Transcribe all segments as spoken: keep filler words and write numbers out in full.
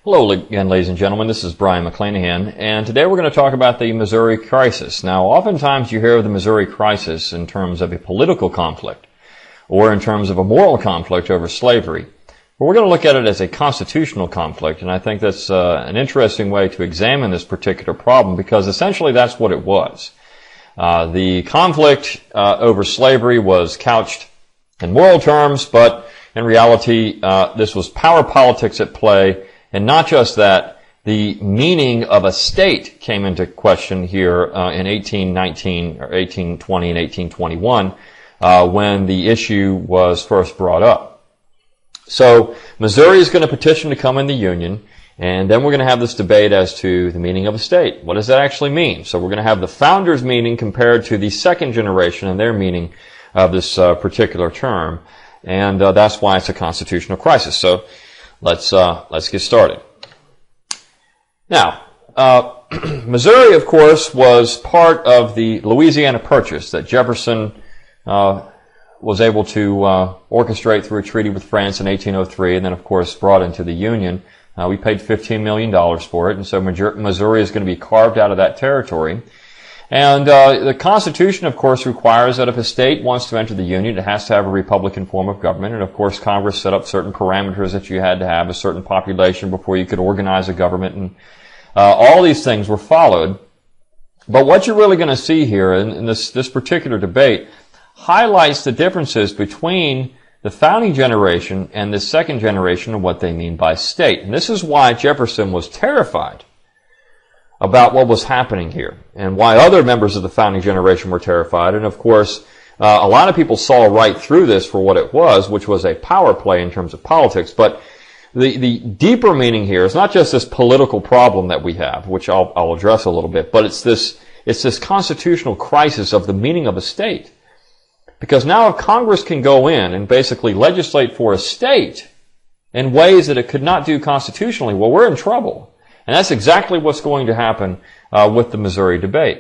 Hello again, ladies and gentlemen. This is Brian McClanahan, and today we're going to talk about the Missouri crisis. Now, oftentimes you hear of the Missouri crisis in terms of a political conflict or in terms of a moral conflict over slavery. But we're going to look at it as a constitutional conflict, and I think that's uh, an interesting way to examine this particular problem because essentially that's what it was. Uh, the conflict uh, over slavery was couched in moral terms, but in reality uh, this was power politics at play. And not just that, the meaning of a state came into question here uh, in eighteen nineteen or eighteen twenty and eighteen twenty-one uh, when the issue was first brought up. So Missouri is going to petition to come in the Union, and then we're going to have this debate as to the meaning of a state. What does that actually mean? So we're going to have the founders' meaning compared to the second generation and their meaning of this uh, particular term, and uh, that's why it's a constitutional crisis. So Let's uh, let's get started. Now, uh, Missouri, of course, was part of the Louisiana Purchase that Jefferson uh, was able to uh, orchestrate through a treaty with France in eighteen oh three, and then, of course, brought into the Union. Uh, we paid fifteen million dollars for it, and so Missouri is going to be carved out of that territory. And uh, the Constitution, of course, requires that if a state wants to enter the Union, it has to have a Republican form of government. And, of course, Congress set up certain parameters that you had to have, a certain population before you could organize a government. And uh, all these things were followed. But what you're really going to see here in, in this, this particular debate highlights the differences between the founding generation and the second generation and what they mean by state. And this is why Jefferson was terrified about what was happening here and why other members of the founding generation were terrified. And of course, uh, a lot of people saw right through this for what it was, which was a power play in terms of politics. But the, the deeper meaning here is not just this political problem that we have, which I'll, I'll address a little bit, but it's this, it's this constitutional crisis of the meaning of a state. Because now if Congress can go in and basically legislate for a state in ways that it could not do constitutionally, well, we're in trouble. And that's exactly what's going to happen uh, with the Missouri debate.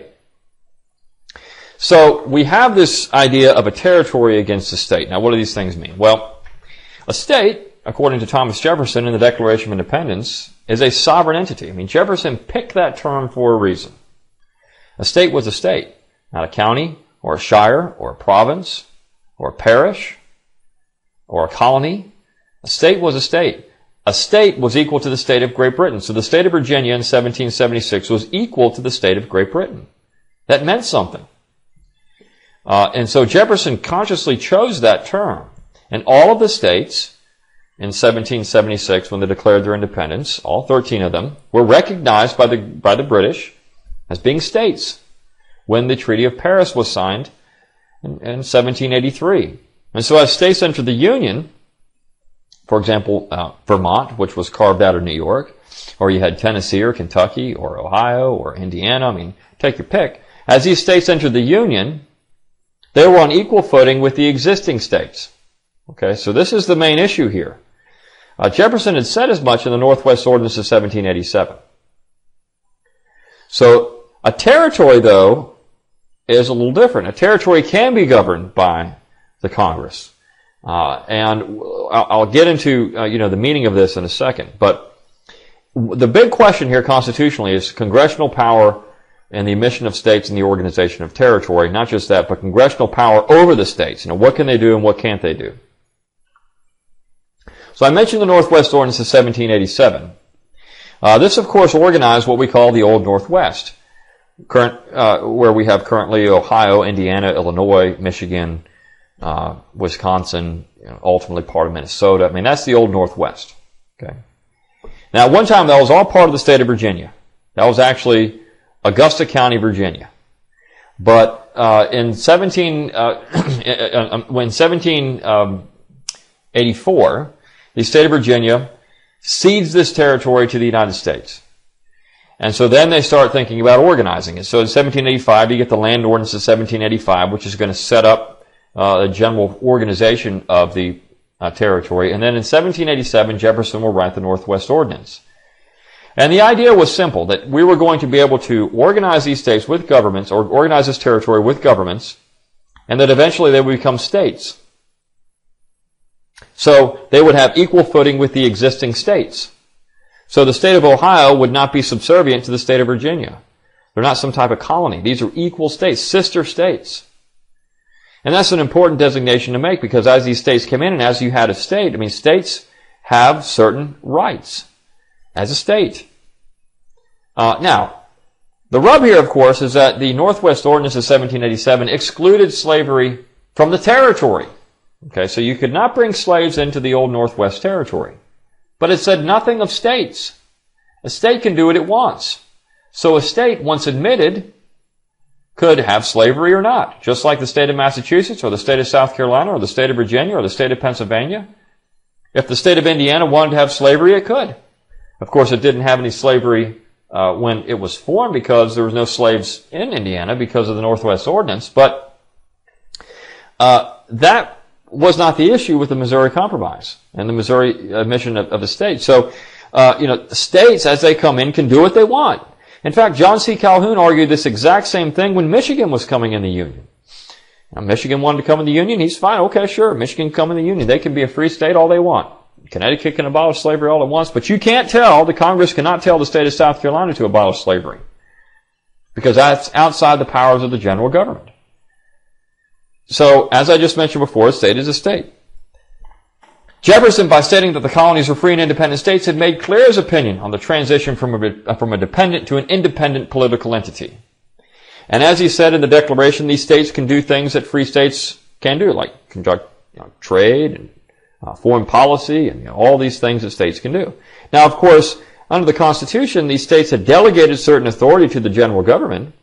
So we have this idea of a territory against a state. Now, what do these things mean? Well, a state, according to Thomas Jefferson in the Declaration of Independence, is a sovereign entity. I mean, Jefferson picked that term for a reason. A state was a state, not a county or a shire or a province or a parish or a colony. A state was a state. A state was equal to the state of Great Britain. So the state of Virginia in seventeen seventy-six was equal to the state of Great Britain. That meant something. Uh, and so Jefferson consciously chose that term. And all of the states in seventeen seventy-six, when they declared their independence, all thirteen of them, were recognized by the, by the British as being states when the Treaty of Paris was signed in, in seventeen eighty-three. And so as states entered the Union, for example, uh, Vermont, which was carved out of New York, or you had Tennessee or Kentucky or Ohio or Indiana, I mean, take your pick. As these states entered the Union, they were on equal footing with the existing states. Okay, so this is the main issue here. Uh, Jefferson had said as much in the Northwest Ordinance of seventeen eighty-seven. So a territory, though, is a little different. A territory can be governed by the Congress. Uh, and I'll, I'll get into, uh, you know, the meaning of this in a second. But the big question here constitutionally is congressional power and the admission of states and the organization of territory. Not just that, but congressional power over the states. You know, what can they do and what can't they do? So I mentioned the Northwest Ordinance of seventeen eighty-seven. Uh, this, of course, organized what we call the Old Northwest, current, uh, where we have currently Ohio, Indiana, Illinois, Michigan, Uh, Wisconsin, you know, ultimately part of Minnesota. I mean, that's the Old Northwest. Okay. Now, at one time, that was all part of the state of Virginia. That was actually Augusta County, Virginia. But uh, in seventeen, uh, when seventeen eighty-four, the state of Virginia cedes this territory to the United States. And so then they start thinking about organizing it. So in seventeen eighty-five, you get the Land Ordinance of seventeen eighty-five, which is going to set up Uh, a general organization of the uh, territory. And then in seventeen eighty-seven, Jefferson will write the Northwest Ordinance. And the idea was simple, that we were going to be able to organize these states with governments, or organize this territory with governments, and that eventually they would become states. So they would have equal footing with the existing states. So the state of Ohio would not be subservient to the state of Virginia. They're not some type of colony. These are equal states, sister states. And that's an important designation to make, because as these states came in and as you had a state, I mean, states have certain rights as a state. Uh, now, the rub here, of course, is that the Northwest Ordinance of seventeen eighty-seven excluded slavery from the territory. Okay, so you could not bring slaves into the old Northwest Territory. But it said nothing of states. A state can do what it wants. So a state, once admitted, could have slavery or not, just like the state of Massachusetts or the state of South Carolina or the state of Virginia or the state of Pennsylvania. If the state of Indiana wanted to have slavery, it could. Of course, it didn't have any slavery uh, when it was formed, because there was no slaves in Indiana because of the Northwest Ordinance. But uh, that was not the issue with the Missouri Compromise and the Missouri admission of, of the state. So, uh, you know, states, as they come in, can do what they want. In fact, John C. Calhoun argued this exact same thing when Michigan was coming in the Union. Now, Michigan wanted to come in the Union. He's fine. Okay, sure. Michigan come in the Union. They can be a free state all they want. Connecticut can abolish slavery all it wants, but you can't tell, the Congress cannot tell the state of South Carolina to abolish slavery, because that's outside the powers of the general government. So, as I just mentioned before, a state is a state. Jefferson, by stating that the colonies were free and independent states, had made clear his opinion on the transition from a, from a dependent to an independent political entity. And as he said in the Declaration, these states can do things that free states can do, like conduct you know, trade and uh, foreign policy and you know, all these things that states can do. Now, of course, under the Constitution, these states had delegated certain authority to the general government,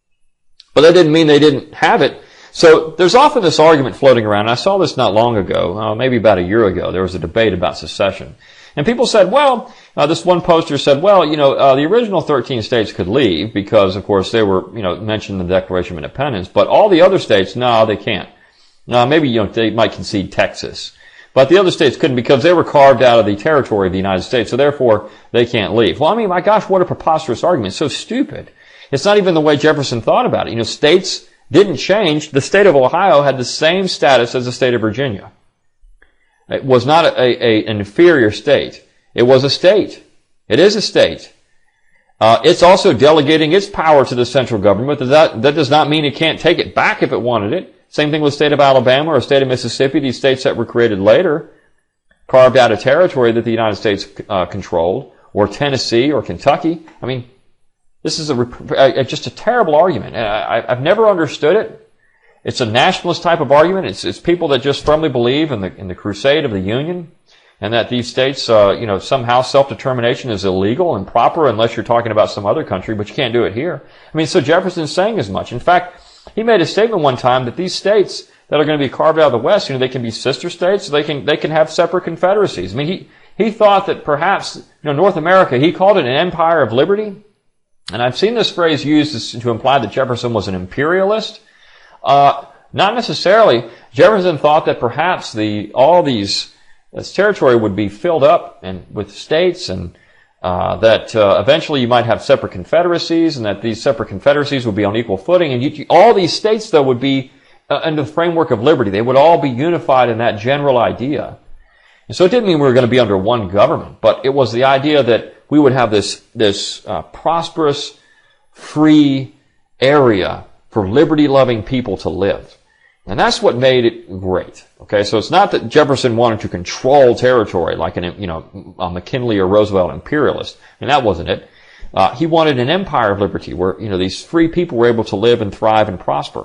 but that didn't mean they didn't have it. So there's often this argument floating around. I saw this not long ago, uh, maybe about a year ago. There was a debate about secession. And people said, well, uh, this one poster said, well, you know, uh, the original thirteen states could leave because, of course, they were, you know, mentioned in the Declaration of Independence. But all the other states, no, they can't. Uh, maybe, you know, they might concede Texas. But the other states couldn't because they were carved out of the territory of the United States. So therefore, they can't leave. Well, I mean, my gosh, what a preposterous argument. It's so stupid. It's not even the way Jefferson thought about it. You know, states didn't change. The state of Ohio had the same status as the state of Virginia. It was not a, a, an inferior state. It was a state. It is a state. Uh, it's also delegating its power to the central government. That, that does not mean it can't take it back if it wanted it. Same thing with the state of Alabama or the state of Mississippi. These states that were created later carved out a territory that the United States uh, controlled, or Tennessee or Kentucky. I mean, this is a, a, just a terrible argument. I, I've never understood it. It's a nationalist type of argument. It's, it's people that just firmly believe in the in the crusade of the Union, and that these states, uh, you know, somehow self-determination is illegal and proper unless you're talking about some other country, but you can't do it here. I mean, so Jefferson's saying as much. In fact, he made a statement one time that these states that are going to be carved out of the West, you know, they can be sister states, so they can they can have separate confederacies. I mean, he he thought that perhaps, you know, North America, he called it an empire of liberty. And I've seen this phrase used to imply that Jefferson was an imperialist. Uh, not necessarily. Jefferson thought that perhaps the all these this territory would be filled up and with states, and uh, that uh, eventually you might have separate confederacies, and that these separate confederacies would be on equal footing. And you, all these states, though, would be uh, under the framework of liberty. They would all be unified in that general idea. And so it didn't mean we were going to be under one government, but it was the idea that we would have this this uh, prosperous, free area for liberty-loving people to live. And that's what made it great. Okay, so it's not that Jefferson wanted to control territory like an, you know, a McKinley or Roosevelt imperialist. I mean, that wasn't it. Uh, he wanted an empire of liberty where, you know, these free people were able to live and thrive and prosper.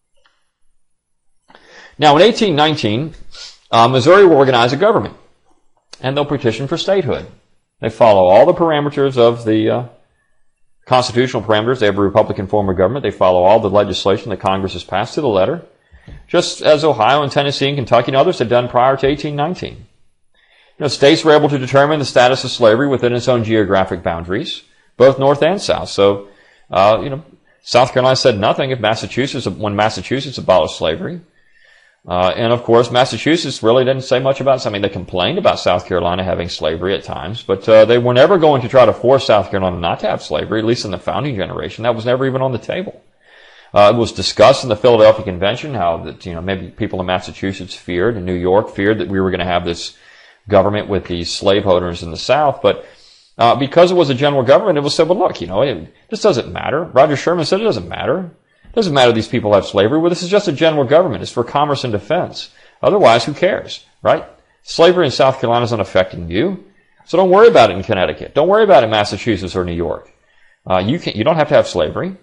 Now, in eighteen nineteen, uh, Missouri will organize a government, and they'll petition for statehood. They follow all the parameters of the uh, constitutional parameters. They have a Republican form of government. They follow all the legislation that Congress has passed to the letter, just as Ohio and Tennessee and Kentucky and others had done prior to eighteen nineteen. You know, states were able to determine the status of slavery within its own geographic boundaries, both North and South. So, uh, you know, South Carolina said nothing if Massachusetts, when Massachusetts abolished slavery. Uh, and of course, Massachusetts really didn't say much about it. I mean, they complained about South Carolina having slavery at times, but uh, they were never going to try to force South Carolina not to have slavery, at least in the founding generation. That was never even on the table. Uh, it was discussed in the Philadelphia Convention how that, you know, maybe people in Massachusetts feared, and New York feared that we were going to have this government with these slaveholders in the South, but uh, because it was a general government, it was said, well, look, you know, it, this doesn't matter. Roger Sherman said it doesn't matter. It doesn't matter these people have slavery. Well, this is just a general government. It's for commerce and defense. Otherwise, who cares, right? Slavery in South Carolina is not affecting you. So don't worry about it in Connecticut. Don't worry about it in Massachusetts or New York. Uh, you can, you don't have to have slavery.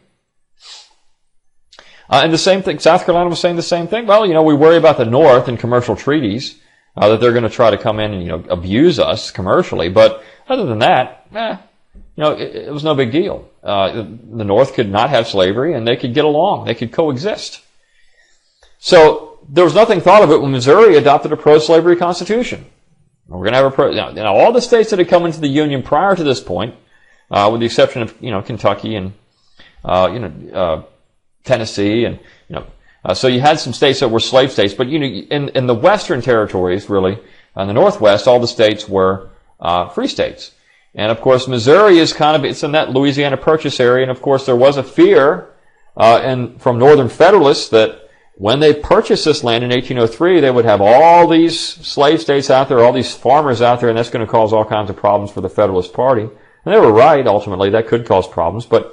Uh, and the same thing, South Carolina was saying the same thing. Well, you know, we worry about the North and commercial treaties, uh, that they're going to try to come in and, you know, abuse us commercially. But other than that, eh, you know, it, it was no big deal. Uh, the North could not have slavery and they could get along. They could coexist. So there was nothing thought of it when Missouri adopted a pro-slavery constitution. We're going to have a pro, now, now all the states that had come into the Union prior to this point, uh, with the exception of, you know, Kentucky and, uh, you know, uh, Tennessee and, you know, uh, so you had some states that were slave states, but, you know, in, in the western territories, really, in the Northwest, all the states were, uh, free states. And of course, Missouri is kind of, it's in that Louisiana Purchase area, and of course there was a fear, uh, and from Northern Federalists that when they purchased this land in eighteen oh three, they would have all these slave states out there, all these farmers out there, and that's going to cause all kinds of problems for the Federalist Party. And they were right, ultimately, that could cause problems, but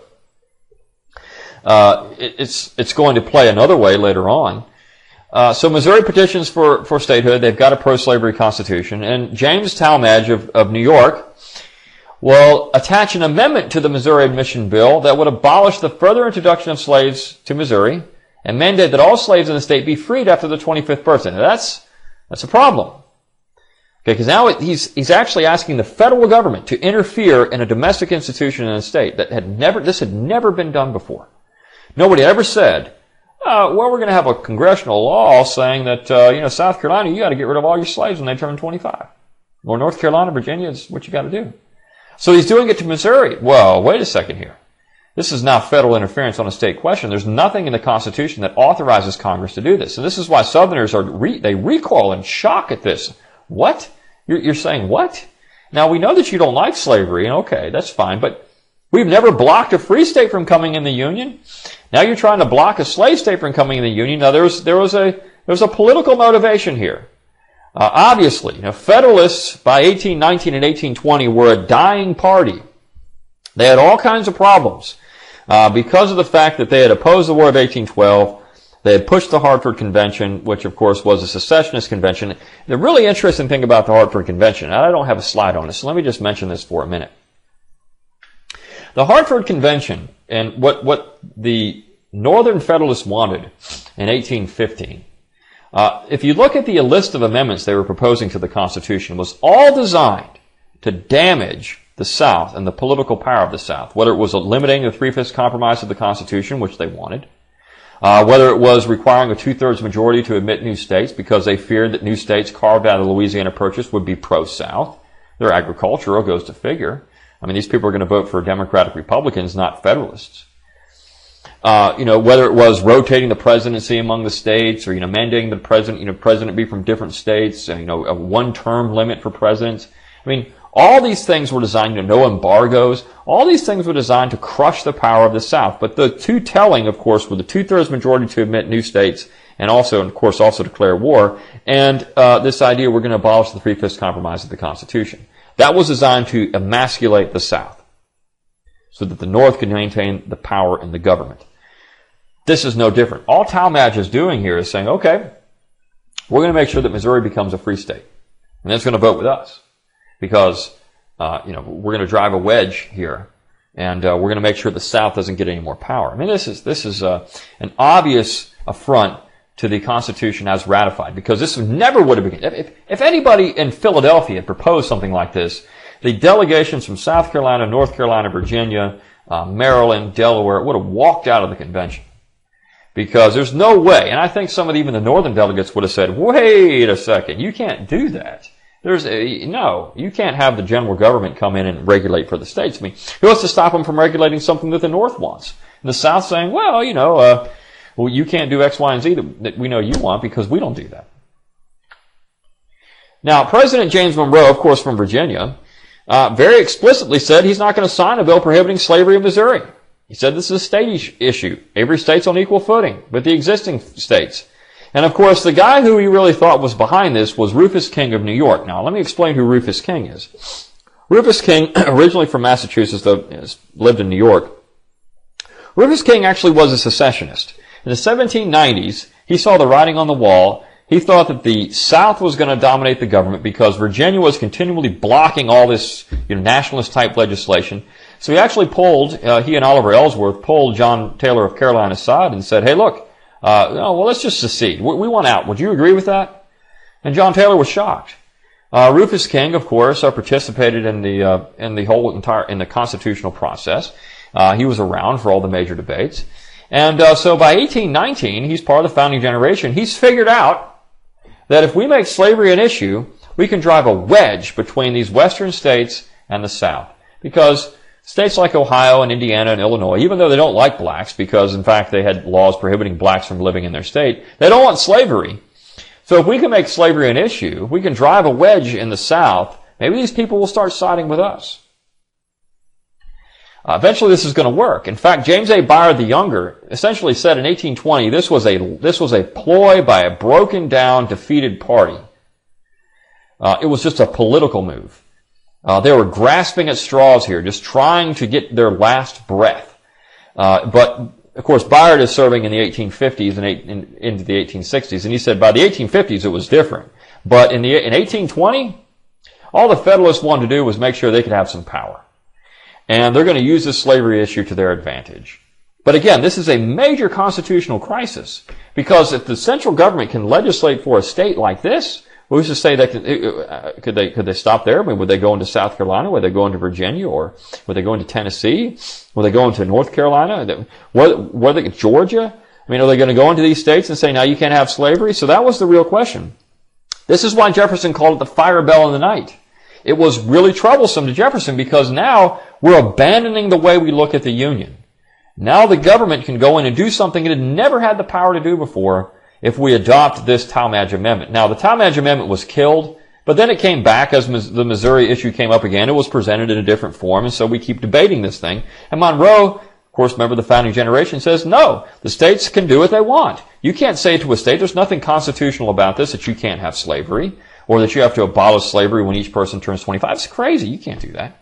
Uh, it, it's, it's going to play another way later on. Uh, so Missouri petitions for, for statehood. They've got a pro-slavery constitution. And James Talmadge of, of New York will attach an amendment to the Missouri Admission Bill that would abolish the further introduction of slaves to Missouri and mandate that all slaves in the state be freed after the twenty-fifth birthday. Now that's, that's a problem. Okay, because now it, he's, he's actually asking the federal government to interfere in a domestic institution in a state that had never, this had never been done before. Nobody ever said, uh, well, we're going to have a congressional law saying that, uh, you know, South Carolina, you got to get rid of all your slaves when they turn twenty-five. Or North Carolina, Virginia is what you got to do. So he's doing it to Missouri. Well, wait a second here. This is now federal interference on a state question. There's nothing in the Constitution that authorizes Congress to do this. And this is why Southerners are, re- they recoil in shock at this. What? You're, you're saying what? Now, we know that you don't like slavery, and okay, that's fine, but we've never blocked a free state from coming in the Union. Now you're trying to block a slave state from coming in the Union. Now there was, there was a, there was a political motivation here. Uh, obviously, you know, Federalists by eighteen nineteen and eighteen twenty were a dying party. They had all kinds of problems, uh, because of the fact that they had opposed the War of eighteen twelve. They had pushed the Hartford Convention, which of course was a secessionist convention. The really interesting thing about the Hartford Convention, and I don't have a slide on this, so let me just mention this for a minute. The Hartford Convention and what, what the Northern Federalists wanted in eighteen fifteen, uh, if you look at the list of amendments they were proposing to the Constitution, was all designed to damage the South and the political power of the South, whether it was limiting the three-fifths compromise of the Constitution, which they wanted, uh, whether it was requiring a two-thirds majority to admit new states because they feared that new states carved out of the Louisiana Purchase would be pro-South. They're agricultural, goes to figure. I mean, these people are going to vote for Democratic Republicans, not Federalists. Uh, you know, whether it was rotating the presidency among the states or, you know, mandating the president, you know, president be from different states, and, you know, a one-term limit for presidents. I mean, all these things were designed, you know, no embargoes. All these things were designed to crush the power of the South. But the two telling, of course, were the two-thirds majority to admit new states and also, and of course, also declare war. And uh, this idea we're going to abolish the three-fifths compromise of the Constitution. That was designed to emasculate the South so that the North could maintain the power in the government. This is no different. All Talmadge is doing here is saying, okay, we're going to make sure that Missouri becomes a free state. And it's going to vote with us because, uh, you know, we're going to drive a wedge here and uh, we're going to make sure the South doesn't get any more power. I mean, this is, this is uh, an obvious affront to the Constitution as ratified, because this never would have been, if, if anybody in Philadelphia had proposed something like this, the delegations from South Carolina, North Carolina, Virginia, uh, Maryland, Delaware would have walked out of the convention. Because there's no way, and I think some of the, even the northern delegates would have said, wait a second, you can't do that. There's a, no, you can't have the general government come in and regulate for the states. I mean, who wants to stop them from regulating something that the North wants? And the South saying, well, you know, uh, well, you can't do X, Y, and Z that, that we know you want because we don't do that. Now, President James Monroe, of course, from Virginia, uh, very explicitly said he's not going to sign a bill prohibiting slavery in Missouri. He said this is a state issue. Every state's on equal footing with the existing states. And of course, the guy who he really thought was behind this was Rufus King of New York. Now, let me explain who Rufus King is. Rufus King, originally from Massachusetts, though lived in New York, Rufus King actually was a secessionist. In the seventeen nineties, he saw the writing on the wall. He thought that the South was going to dominate the government because Virginia was continually blocking all this, you know, nationalist-type legislation. So he actually pulled, uh, he and Oliver Ellsworth pulled John Taylor of Caroline aside and said, hey, look, uh, no, well, let's just secede. We, we want out. Would you agree with that? And John Taylor was shocked. Uh, Rufus King, of course, uh, participated in the, uh, in the whole entire, in the constitutional process. Uh, he was around for all the major debates. And, uh, so by eighteen nineteen, he's part of the founding generation. He's figured out that if we make slavery an issue, we can drive a wedge between these western states and the South. Because states like Ohio and Indiana and Illinois, even though they don't like blacks, because in fact they had laws prohibiting blacks from living in their state, they don't want slavery. So if we can make slavery an issue, if we can drive a wedge in the South, maybe these people will start siding with us. Uh, eventually this is going to work. In fact, James A. Bayard the Younger essentially said in eighteen twenty, this was a, this was a ploy by a broken down, defeated party. Uh, it was just a political move. Uh, they were grasping at straws here, just trying to get their last breath. Uh, but, of course, Bayard is serving in the eighteen fifties and eight, in, into the eighteen sixties, and he said by the eighteen fifties it was different. But in the, in eighteen twenty, all the Federalists wanted to do was make sure they could have some power. And they're going to use this slavery issue to their advantage. But again, this is a major constitutional crisis, because if the central government can legislate for a state like this, who's to say they could, uh, could they, could they stop there? I mean, would they go into South Carolina? Would they go into Virginia? Or would they go into Tennessee? Would they go into North Carolina? Were they, Georgia? I mean, are they going to go into these states and say, now you can't have slavery? So that was the real question. This is why Jefferson called it the fire bell in the night. It was really troublesome to Jefferson because now we're abandoning the way we look at the Union. Now the government can go in and do something it had never had the power to do before if we adopt this Talmadge Amendment. Now the Talmadge Amendment was killed, but then it came back as the Missouri issue came up again. It was presented in a different form, and so we keep debating this thing. And Monroe, of course, remember the founding generation, says, no, the states can do what they want. You can't say to a state, there's nothing constitutional about this, that you can't have slavery, or that you have to abolish slavery when each person turns twenty-five. It's crazy. You can't do that.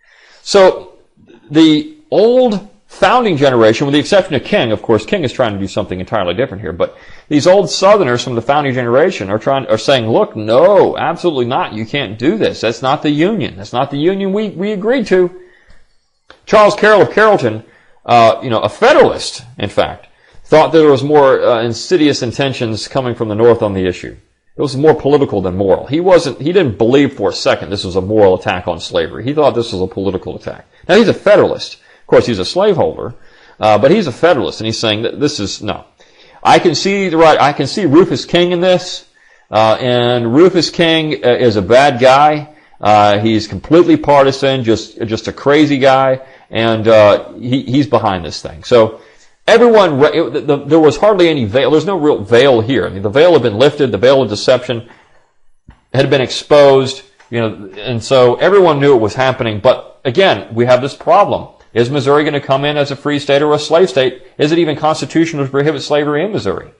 So the old founding generation, with the exception of King, of course, King is trying to do something entirely different here, but these old Southerners from the founding generation are trying, are saying, look, no, absolutely not. You can't do this. That's not the Union. That's not the Union we, we agreed to. Charles Carroll of Carrollton, uh, you know, a Federalist, in fact, thought that there was more uh, insidious intentions coming from the North on the issue. It was more political than moral. He wasn't, he didn't believe for a second this was a moral attack on slavery. He thought this was a political attack. Now he's a Federalist. Of course, he's a slaveholder, uh, but he's a Federalist, and he's saying that this is, no. I can see the right, I can see Rufus King in this, uh, and Rufus King is a bad guy. Uh, he's completely partisan, just, just a crazy guy, and, uh, he, he's behind this thing. So, everyone, it, the, the, there was hardly any veil. There's no real veil here. I mean, the veil had been lifted. The veil of deception had been exposed, you know, and so everyone knew it was happening. But again, we have this problem. Is Missouri going to come in as a free state or a slave state? Is it even constitutional to prohibit slavery in Missouri?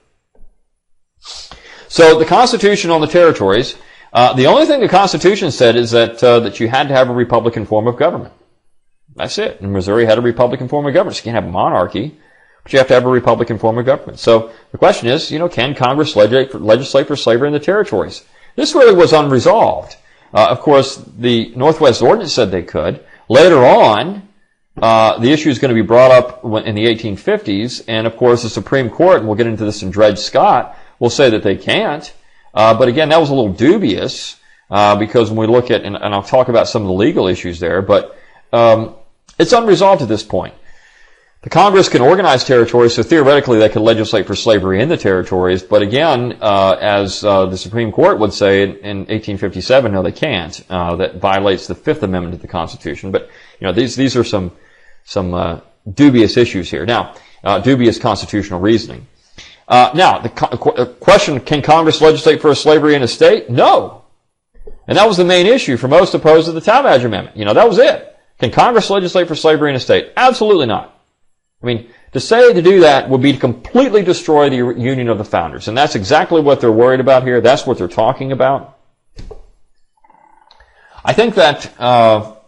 So the Constitution on the territories, uh, the only thing the Constitution said is that, uh, that you had to have a Republican form of government. That's it. And Missouri had a Republican form of government. So you can't have a monarchy, but you have to have a Republican form of government. So the question is, you know, can Congress legislate for, legislate for slavery in the territories? This really was unresolved. Uh, of course, the Northwest Ordinance said they could. Later on, uh, the issue is going to be brought up in the eighteen fifties, and of course the Supreme Court, and we'll get into this in Dred Scott, will say that they can't. Uh, but again, that was a little dubious, uh, because when we look at, and, and I'll talk about some of the legal issues there, but um, it's unresolved at this point. The Congress can organize territories, so theoretically they could legislate for slavery in the territories. But again, uh, as uh, the Supreme Court would say in, in eighteen fifty-seven, no, they can't. Uh, that violates the Fifth Amendment to the Constitution. But you know, these these are some some uh, dubious issues here. Now, uh, dubious constitutional reasoning. Uh, now, the co- question: can Congress legislate for a slavery in a state? No, and that was the main issue for most opposed to the Talmadge Amendment. You know, that was it. Can Congress legislate for slavery in a state? Absolutely not. I mean, to say to do that would be to completely destroy the Union of the Founders. And that's exactly what they're worried about here. That's what they're talking about. I think that uh,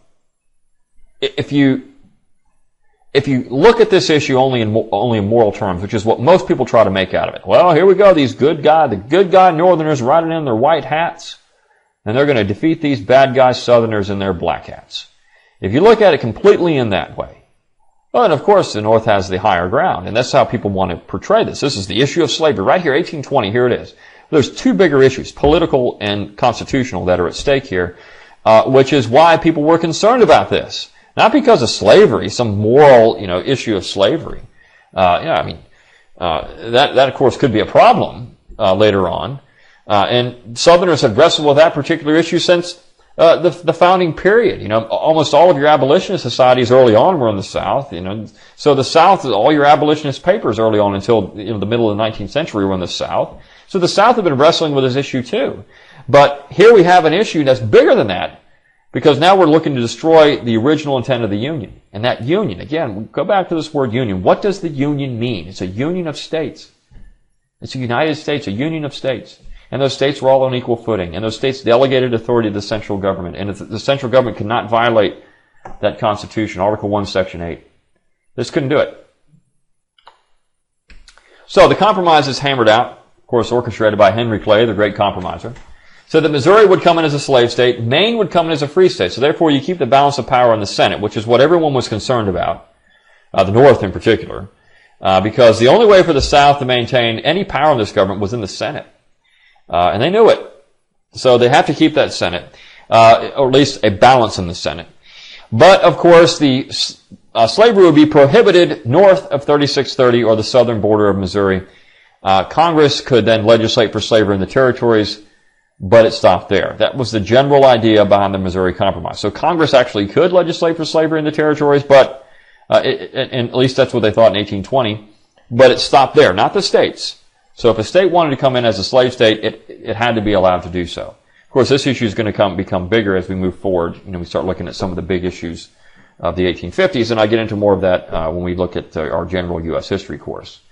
if you if you look at this issue only in only in moral terms, which is what most people try to make out of it. Well, here we go, these good guy, the good guy Northerners riding in their white hats, and they're going to defeat these bad guy Southerners in their black hats. If you look at it completely in that way, well, and of course the North has the higher ground, and that's how people want to portray this. This is the issue of slavery. Right here, eighteen twenty, here it is. There's two bigger issues, political and constitutional, that are at stake here, uh, which is why people were concerned about this. Not because of slavery, some moral, you know, issue of slavery. Uh, yeah, I mean, uh, that, that of course could be a problem, uh, later on. Uh, and Southerners have wrestled with that particular issue since, uh, the, the founding period. You know, almost all of your abolitionist societies early on were in the South, you know. So the South, all your abolitionist papers early on until, you know, the middle of the nineteenth century were in the South. So the South have been wrestling with this issue too. But here we have an issue that's bigger than that, because now we're looking to destroy the original intent of the Union. And that Union, again, go back to this word Union. What does the Union mean? It's a union of states. It's a United States, a union of states. And those states were all on equal footing. And those states delegated authority to the central government. And the central government could not violate that Constitution, Article one, Section eight. This couldn't do it. So the compromise is hammered out, of course orchestrated by Henry Clay, the great compromiser. So that Missouri would come in as a slave state, Maine would come in as a free state. So therefore you keep the balance of power in the Senate, which is what everyone was concerned about, uh, the North in particular, uh, because the only way for the South to maintain any power in this government was in the Senate. Uh, and they knew it. So they have to keep that Senate, uh, or at least a balance in the Senate. But of course the uh, slavery would be prohibited north of thirty-six thirty, or the southern border of Missouri. Uh, Congress could then legislate for slavery in the territories, but it stopped there. That was the general idea behind the Missouri Compromise. So Congress actually could legislate for slavery in the territories, but, uh, it, it, and at least that's what they thought in eighteen twenty, but it stopped there, not the states. So if a state wanted to come in as a slave state, it, it had to be allowed to do so. Of course, this issue is going to come, become bigger as we move forward. You know, we start looking at some of the big issues of the eighteen fifties, and I get into more of that, uh, when we look at uh, our general U S history course.